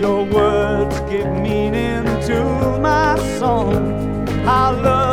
Your words give meaning to my song. How love